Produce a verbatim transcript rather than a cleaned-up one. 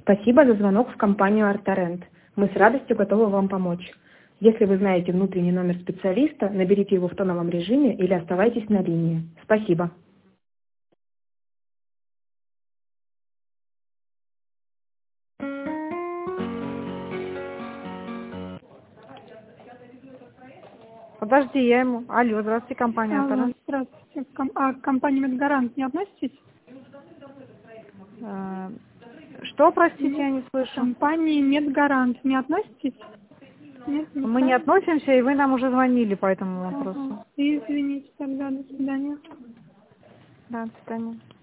Спасибо за звонок в компанию «Артарент». Мы с радостью готовы вам помочь. Если вы знаете внутренний номер специалиста, наберите его в тоновом режиме или оставайтесь на линии. Спасибо. Подожди, я ему... Алло, здравствуйте, компания Алло, «Артарент». здравствуйте. Ком- А к компании «Медгарант» не относитесь? Э, Что, простите, я не К слышу? компании «Медгарант» не относитесь? Нет, не Мы не правильно. относимся, и вы нам уже звонили по этому Ага. вопросу. Извините тогда, до свидания. Да, до свидания.